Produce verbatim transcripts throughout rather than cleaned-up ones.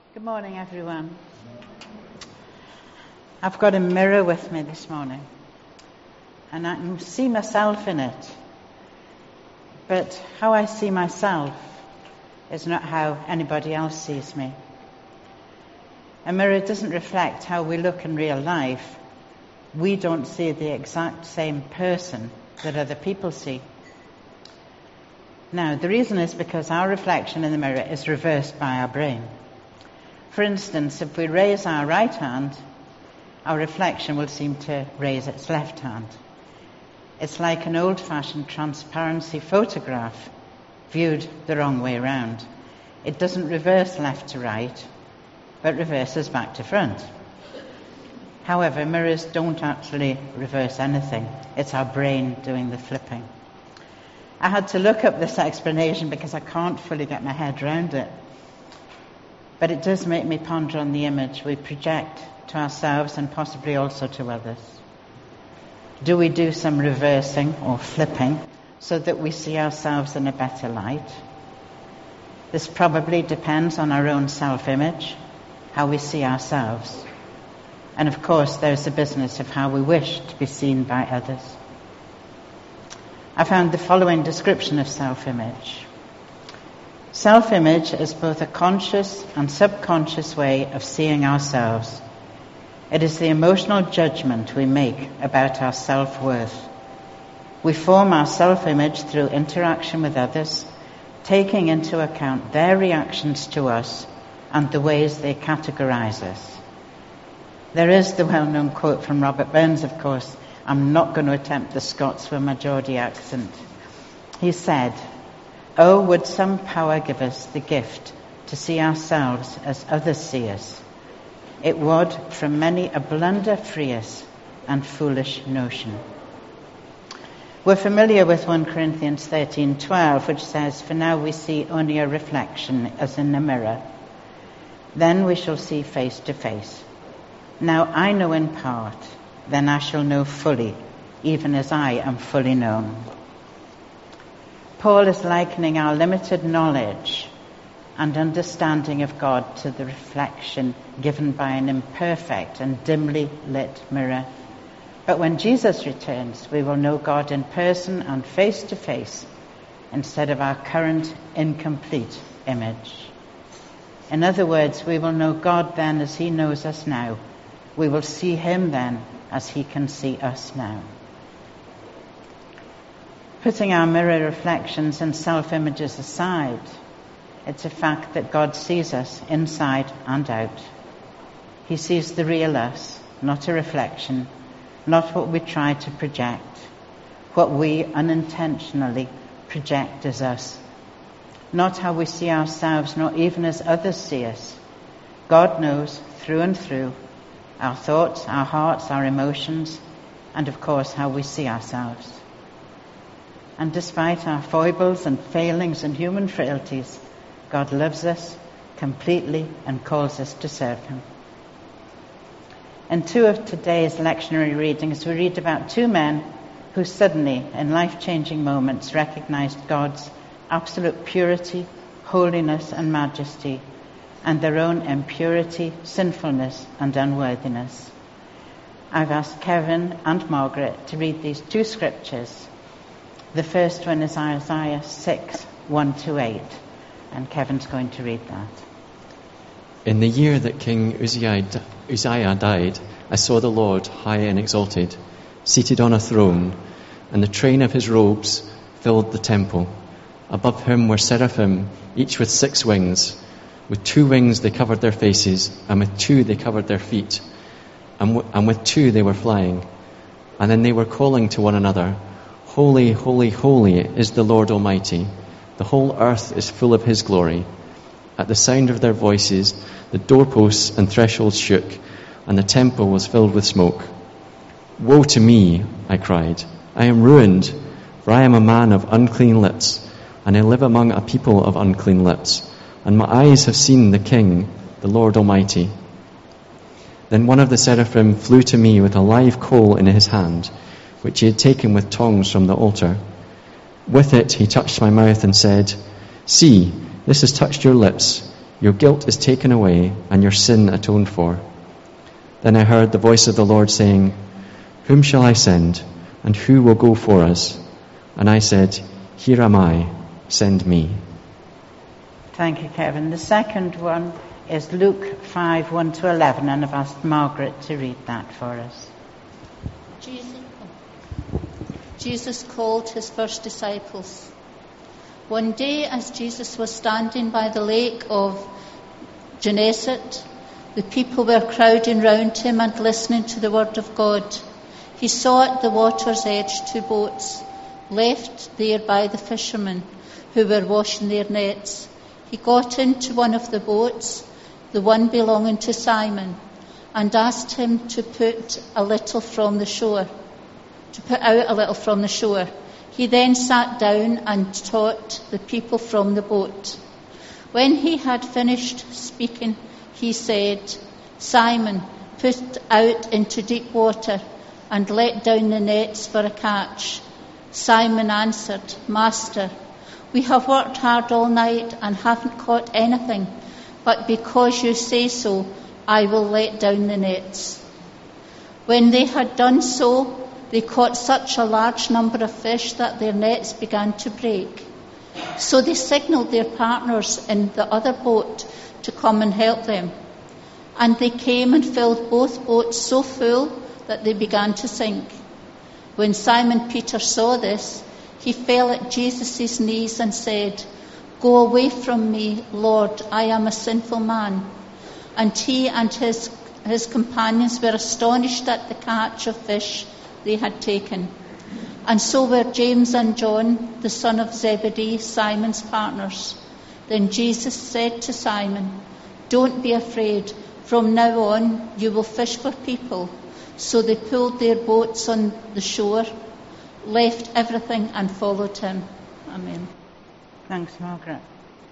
Good morning, everyone. I've got a mirror with me this morning, and I can see myself in it. But how I see myself is not how anybody else sees me. A mirror doesn't reflect how we look in real life. We don't see the exact same person that other people see. Now, the reason is because our reflection in the mirror is reversed by our brain. For instance, if we raise our right hand, our reflection will seem to raise its left hand. It's like an old-fashioned transparency photograph viewed the wrong way around. It doesn't reverse left to right, but reverses back to front. However, mirrors don't actually reverse anything. It's our brain doing the flipping. I had to look up this explanation because I can't fully get my head around it. But it does make me ponder on the image we project to ourselves and possibly also to others. Do we do some reversing or flipping so that we see ourselves in a better light? This probably depends on our own self-image, how we see ourselves. And of course, there's the business of how we wish to be seen by others. I found the following description of self-image. Self-image is both a conscious and subconscious way of seeing ourselves. It is the emotional judgment we make about our self-worth. We form our self-image through interaction with others, taking into account their reactions to us and the ways they categorize us. There is the well-known quote from Robert Burns, of course. I'm not going to attempt the Scots with my Geordie accent. He said, "Oh, would some power give us the gift to see ourselves as others see us. It would from many a blunder free us and foolish notion." We're familiar with First Corinthians thirteen twelve, which says, "For now we see only a reflection as in a mirror. Then we shall see face to face. Now I know in part, then I shall know fully, even as I am fully known." Paul is likening our limited knowledge and understanding of God to the reflection given by an imperfect and dimly lit mirror. But when Jesus returns, we will know God in person and face to face instead of our current incomplete image. In other words, we will know God then as he knows us now. We will see him then as he can see us now. Putting our mirror reflections and self-images aside, it's a fact that God sees us inside and out. He sees the real us, not a reflection, not what we try to project, what we unintentionally project as us, not how we see ourselves, not even as others see us. God knows through and through our thoughts, our hearts, our emotions, and of course how we see ourselves. And despite our foibles and failings and human frailties, God loves us completely and calls us to serve him. In two of today's lectionary readings, we read about two men who suddenly, in life-changing moments, recognized God's absolute purity, holiness, and majesty, and their own impurity, sinfulness, and unworthiness. I've asked Kevin and Margaret to read these two scriptures. The first one is Isaiah six, one to eight, and Kevin's going to read that. In the year that King Uzziah, Uzziah died, I saw the Lord high and exalted, seated on a throne, and the train of his robes filled the temple. Above him were seraphim, each with six wings. With two wings they covered their faces, and with two they covered their feet, and, w- and with two they were flying. And then they were calling to one another, "Holy, holy, holy is the Lord Almighty. The whole earth is full of his glory." At the sound of their voices, the doorposts and thresholds shook, and the temple was filled with smoke. "Woe to me," I cried. "I am ruined, for I am a man of unclean lips, and I live among a people of unclean lips, and my eyes have seen the King, the Lord Almighty." Then one of the seraphim flew to me with a live coal in his hand, which he had taken with tongs from the altar. With it he touched my mouth and said, "See, this has touched your lips. Your guilt is taken away and your sin atoned for." Then I heard the voice of the Lord saying, "Whom shall I send, and who will go for us?" And I said, "Here am I, send me." Thank you, Kevin. The second one is Luke five, one to eleven, and I've asked Margaret to read that for us. Jesus, Jesus called his first disciples. One day, as Jesus was standing by the lake of Gennesaret, the people were crowding round him and listening to the word of God. He saw at the water's edge two boats, left there by the fishermen who were washing their nets. He got into one of the boats, the one belonging to Simon, and asked him to put a little from the shore, to put out a little from the shore. He then sat down and taught the people from the boat. When he had finished speaking, he said, "Simon, put out into deep water and let down the nets for a catch." Simon answered, "Master, we have worked hard all night and haven't caught anything, but because you say so, I will let down the nets." When they had done so, they caught such a large number of fish that their nets began to break. So they signalled their partners in the other boat to come and help them. And they came and filled both boats so full that they began to sink. When Simon Peter saw this, he fell at Jesus' knees and said, "Go away from me, Lord, I am a sinful man." And he and his, his companions were astonished at the catch of fish they had taken. And so were James and John, the son of Zebedee, Simon's partners. Then Jesus said to Simon, "Don't be afraid. From now on you will fish for people." So they pulled their boats on the shore, left everything and followed him. Amen. Thanks, Margaret.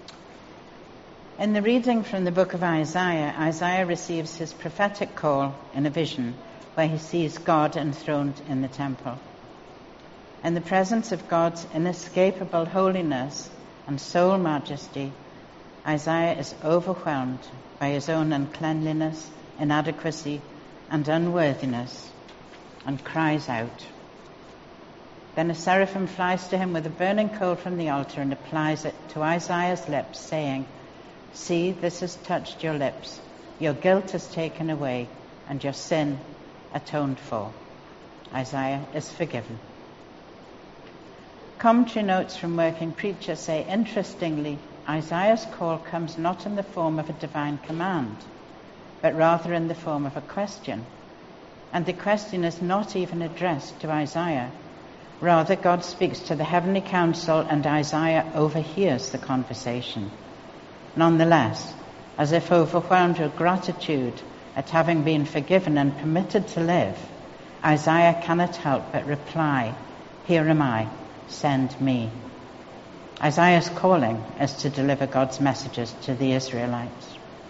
In the reading from the book of Isaiah, Isaiah receives his prophetic call in a vision where he sees God enthroned in the temple. In the presence of God's inescapable holiness and sole majesty, Isaiah is overwhelmed by his own uncleanliness, inadequacy, and unworthiness, and cries out. Then a seraphim flies to him with a burning coal from the altar and applies it to Isaiah's lips, saying, "See, this has touched your lips. Your guilt is taken away, and your sin atoned for." Isaiah is forgiven. Commentary notes from Working Preacher say, interestingly, Isaiah's call comes not in the form of a divine command, but rather in the form of a question. And the question is not even addressed to Isaiah. Rather, God speaks to the heavenly council, and Isaiah overhears the conversation. Nonetheless, as if overwhelmed with gratitude at having been forgiven and permitted to live, Isaiah cannot help but reply, "Here am I, send me." Isaiah's calling is to deliver God's messages to the Israelites.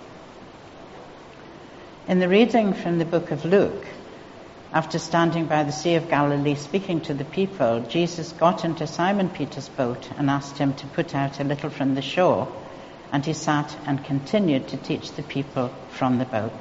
In the reading from the book of Luke, after standing by the Sea of Galilee speaking to the people, Jesus got into Simon Peter's boat and asked him to put out a little from the shore, and he sat and continued to teach the people from the boat.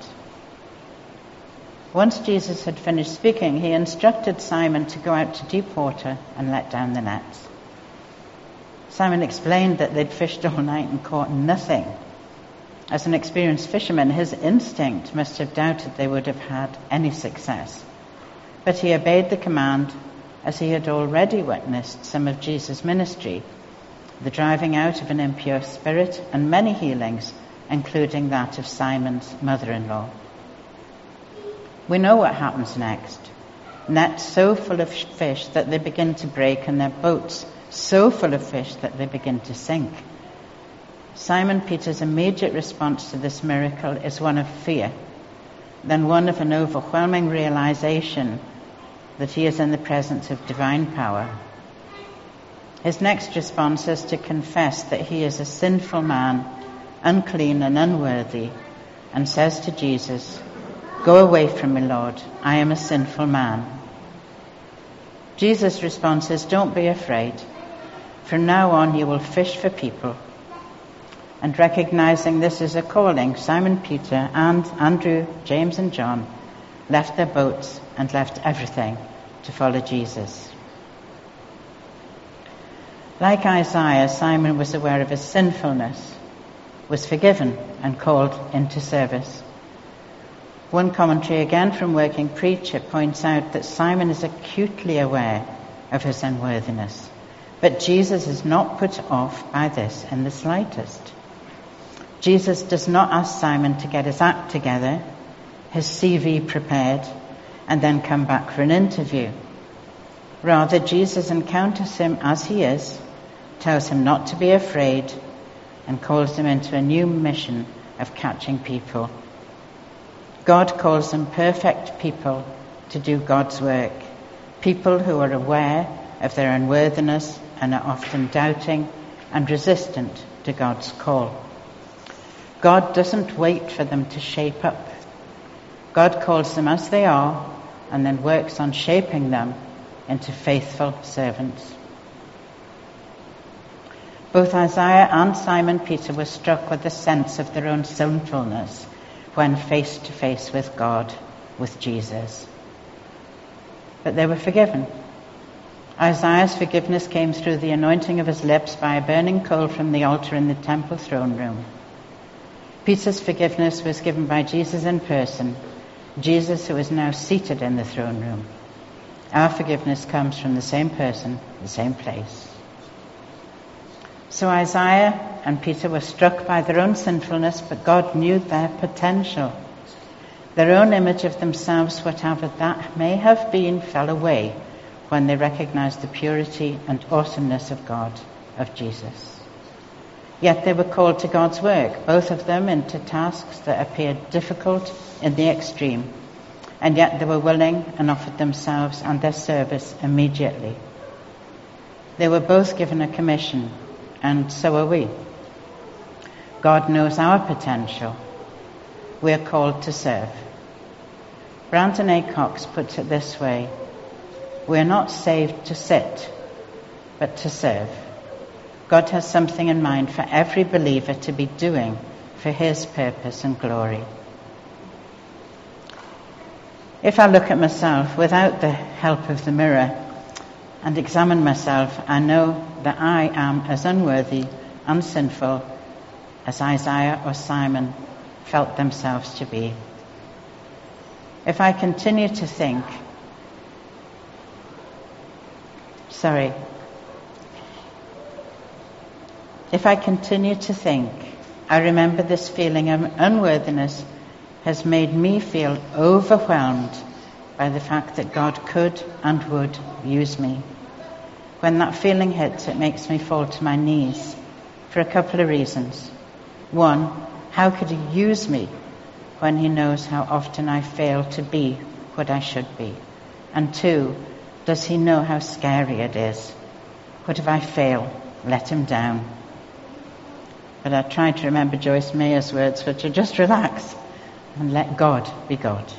Once Jesus had finished speaking, he instructed Simon to go out to deep water and let down the nets. Simon explained that they'd fished all night and caught nothing. As an experienced fisherman, his instinct must have doubted they would have had any success. But he obeyed the command, as he had already witnessed some of Jesus' ministry, the driving out of an impure spirit and many healings, including that of Simon's mother-in-law. We know what happens next. Nets so full of fish that they begin to break, and their boats so full of fish that they begin to sink. Simon Peter's immediate response to this miracle is one of fear, then one of an overwhelming realization that he is in the presence of divine power. His next response is to confess that he is a sinful man, unclean and unworthy, and says to Jesus, "Go away from me, Lord, I am a sinful man." Jesus' response is, "Don't be afraid. From now on you will fish for people." And recognizing this as a calling, Simon Peter and Andrew, James and John left their boats and left everything to follow Jesus. Like Isaiah, Simon was aware of his sinfulness, was forgiven and called into service. One commentary, again from Working Preacher, points out that Simon is acutely aware of his unworthiness, but Jesus is not put off by this in the slightest. Jesus does not ask Simon to get his act together, his C V prepared, and then come back for an interview. Rather, Jesus encounters him as he is, tells him not to be afraid, and calls him into a new mission of catching people. God calls them perfect people to do God's work, people who are aware of their unworthiness and are often doubting and resistant to God's call. God doesn't wait for them to shape up. God calls them as they are and then works on shaping them into faithful servants. Both Isaiah and Simon Peter were struck with the sense of their own sinfulness when face to face with God, with Jesus. But they were forgiven. Isaiah's forgiveness came through the anointing of his lips by a burning coal from the altar in the temple throne room. Peter's forgiveness was given by Jesus in person, Jesus who is now seated in the throne room. Our forgiveness comes from the same person, the same place. So Isaiah and Peter were struck by their own sinfulness, but God knew their potential. Their own image of themselves, whatever that may have been, fell away when they recognized the purity and awesomeness of God, of Jesus. Yet they were called to God's work, both of them into tasks that appeared difficult in the extreme, and yet they were willing and offered themselves and their service immediately. They were both given a commission, and so are we. God knows our potential. We are called to serve. Brandon A. Cox puts it this way: we are not saved to sit, but to serve. God has something in mind for every believer to be doing for his purpose and glory. If I look at myself without the help of the mirror and examine myself, I know that I am as unworthy and sinful as Isaiah or Simon felt themselves to be. If I continue to think, sorry, if I continue to think, I remember this feeling of unworthiness has made me feel overwhelmed by the fact that God could and would use me. When that feeling hits, it makes me fall to my knees for a couple of reasons. One, how could he use me when he knows how often I fail to be what I should be? And two, does he know how scary it is? What if I fail? Let him down. But I try to remember Joyce Mayer's words, which are just relax and let God be God.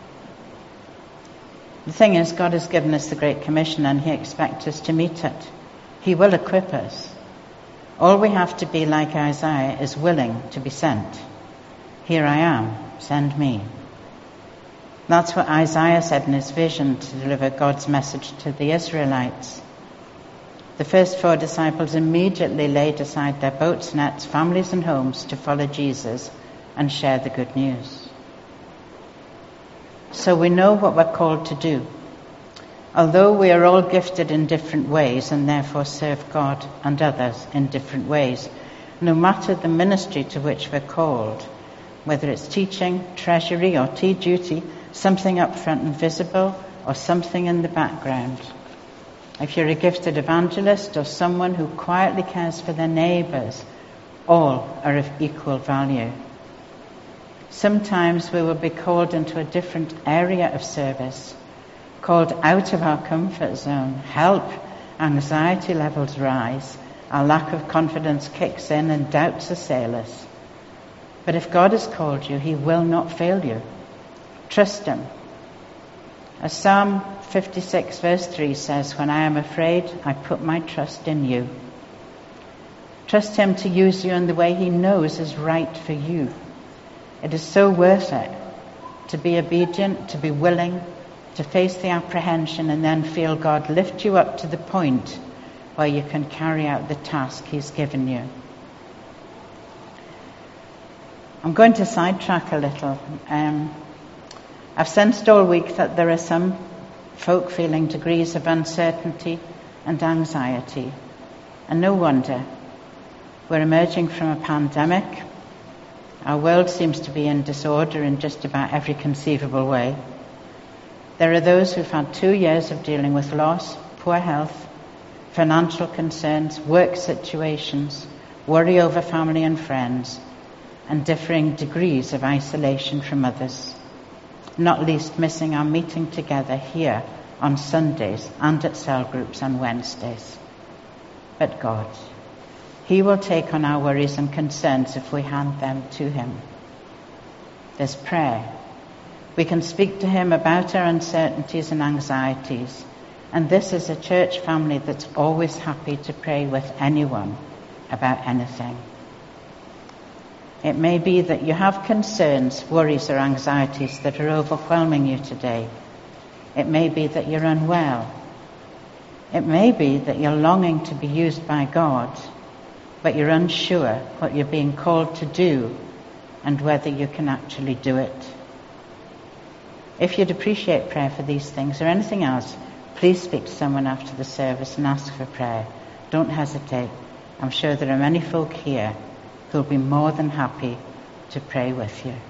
The thing is, God has given us the Great Commission and he expects us to meet it. He will equip us. All we have to be, like Isaiah, is willing to be sent. Here I am, send me. That's what Isaiah said in his vision to deliver God's message to the Israelites. The first four disciples immediately laid aside their boats, nets, families and homes to follow Jesus and share the good news. So we know what we're called to do. Although we are all gifted in different ways and therefore serve God and others in different ways, no matter the ministry to which we're called, whether it's teaching, treasury or tea duty, something up front and visible or something in the background. If you're a gifted evangelist or someone who quietly cares for their neighbours, all are of equal value. Sometimes we will be called into a different area of service, called out of our comfort zone. Help, anxiety levels rise, our lack of confidence kicks in and doubts assail us. But if God has called you, he will not fail you. Trust him. As Psalm fifty-six verse three says, when I am afraid, I put my trust in you. Trust him to use you in the way he knows is right for you. It is so worth it to be obedient, to be willing, to face the apprehension and then feel God lift you up to the point where you can carry out the task he's given you. I'm going to sidetrack a little. Um, I've sensed all week that there are some folk feeling degrees of uncertainty and anxiety. And no wonder. We're emerging from a pandemic. Our world seems to be in disorder in just about every conceivable way. There are those who've had two years of dealing with loss, poor health, financial concerns, work situations, worry over family and friends, and differing degrees of isolation from others, not least missing our meeting together here on Sundays and at cell groups on Wednesdays. But God, he will take on our worries and concerns if we hand them to him. There's prayer. We can speak to him about our uncertainties and anxieties. And this is a church family that's always happy to pray with anyone about anything. It may be that you have concerns, worries or anxieties that are overwhelming you today. It may be that you're unwell. It may be that you're longing to be used by God, but you're unsure what you're being called to do and whether you can actually do it. If you'd appreciate prayer for these things or anything else, please speak to someone after the service and ask for prayer. Don't hesitate. I'm sure there are many folk here who'll be more than happy to pray with you.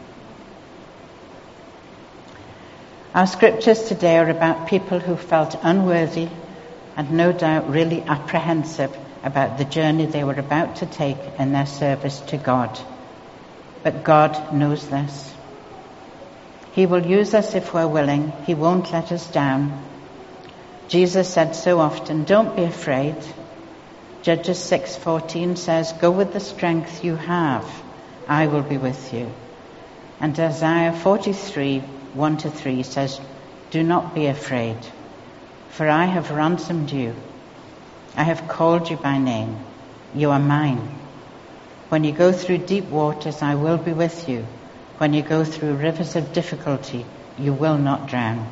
Our scriptures today are about people who felt unworthy and no doubt really apprehensive about the journey they were about to take in their service to God. But God knows this. He will use us if we're willing. He won't let us down. Jesus said so often, don't be afraid. Judges six fourteen says, go with the strength you have. I will be with you. And Isaiah forty-three, one to three says, do not be afraid, for I have ransomed you. I have called you by name. You are mine. When you go through deep waters, I will be with you. When you go through rivers of difficulty, you will not drown.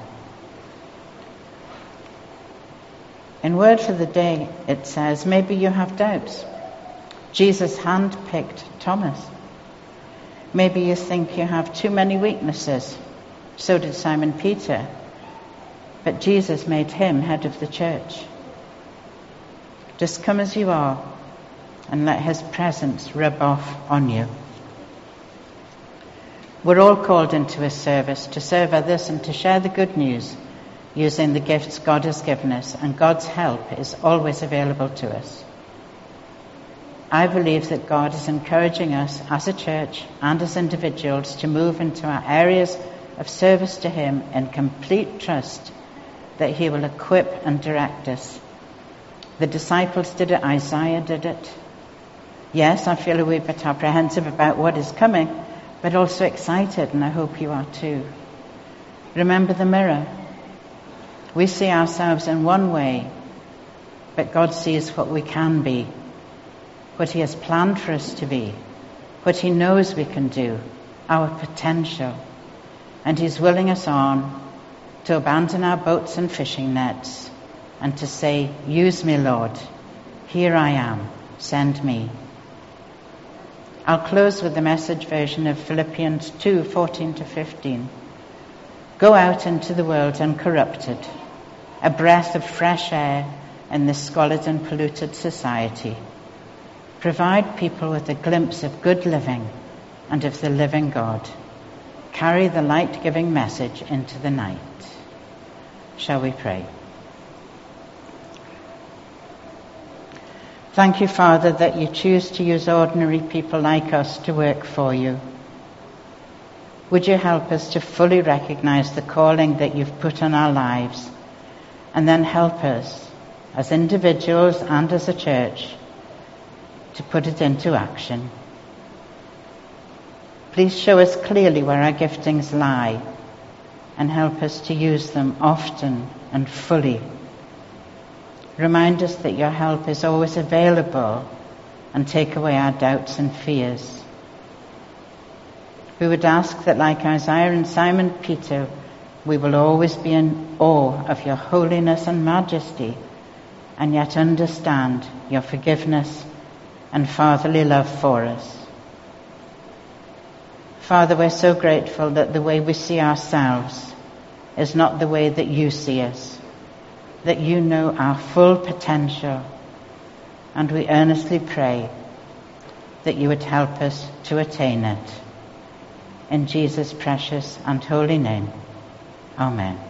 In Word for the Day, it says, maybe you have doubts. Jesus handpicked Thomas. Maybe you think you have too many weaknesses. So did Simon Peter. But Jesus made him head of the church. Just come as you are and let his presence rub off on you. We're all called into his service to serve others and to share the good news using the gifts God has given us, and God's help is always available to us. I believe that God is encouraging us as a church and as individuals to move into our areas of service to him in complete trust that he will equip and direct us. The disciples did it, Isaiah did it. Yes, I feel a wee bit apprehensive about what is coming, but also excited, and I hope you are too. Remember the mirror. We see ourselves in one way, but God sees what we can be, what he has planned for us to be, what he knows we can do, our potential. And he's willing us on to abandon our boats and fishing nets and to say, use me, Lord. Here I am. Send me. I'll close with the Message version of Philippians two, fourteen to fifteen. Go out into the world uncorrupted, a breath of fresh air in this squalid and polluted society. Provide people with a glimpse of good living and of the living God. Carry the light-giving message into the night. Shall we pray? Thank you, Father, that you choose to use ordinary people like us to work for you. Would you help us to fully recognize the calling that you've put on our lives, and then help us as individuals and as a church to put it into action. Please show us clearly where our giftings lie and help us to use them often and fully. Remind us that your help is always available and take away our doubts and fears. We would ask that, like Isaiah and Simon Peter, we will always be in awe of your holiness and majesty, and yet understand your forgiveness and fatherly love for us. Father, we're so grateful that the way we see ourselves is not the way that you see us, that you know our full potential, and we earnestly pray that you would help us to attain it. In Jesus' precious and holy name, amen.